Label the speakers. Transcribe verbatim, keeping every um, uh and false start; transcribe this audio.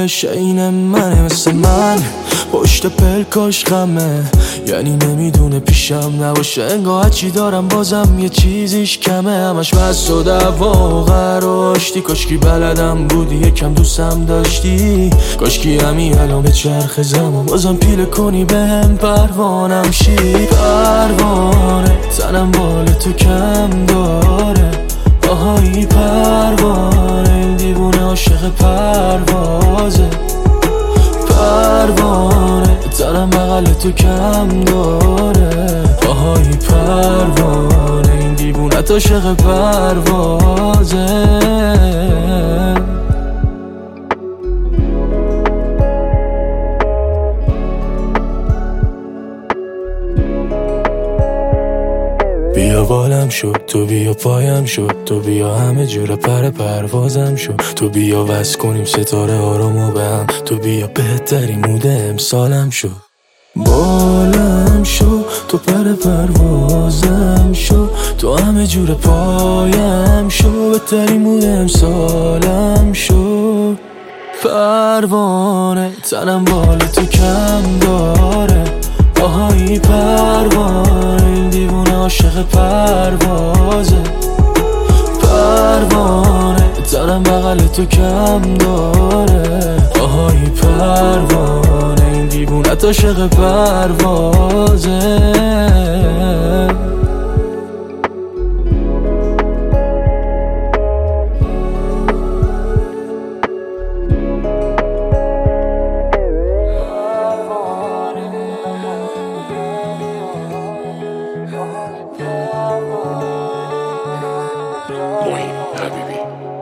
Speaker 1: دنبالش این منه مثل من پشت پلکاش غمه، یعنی نمیدونه پیشم نباشه انگاه هرچی دارم بازم یه چیزیش کمه. همش بس و دعوا و قراشتی، کاشکی بلدم بودی یکم دوستم داشتی، کاشکی همین الان به چرخ زمان بازم پیله کنی بهم پروانم شی. پروانه تنم بال تو کم داره، آهایی پروانه این دیوونه عاشق پروازه. پروانه تنم بغل تو کم داره، آهایی پروانه این دیوونه عاشق پروازه. بیا بالم شد تو، بیا پایم شد تو، بیا همه جور پر پروازم شد تو، بیا وصل کنیم ستاره آرامو به هم تو، بیا بهترین مود امسالم شد. بالم شد تو، پر پروازم شد تو، همه جور پایم شد، بهترین مود امسالم شد. پروانه تنم بال تو کم داره، آهایی پروانه این دیوونه عاشق پروازه. پروانه تنم بغل تو کم داره، آهایی پروانه این دیوونه عاشق پروازه.
Speaker 2: معین حبیبی.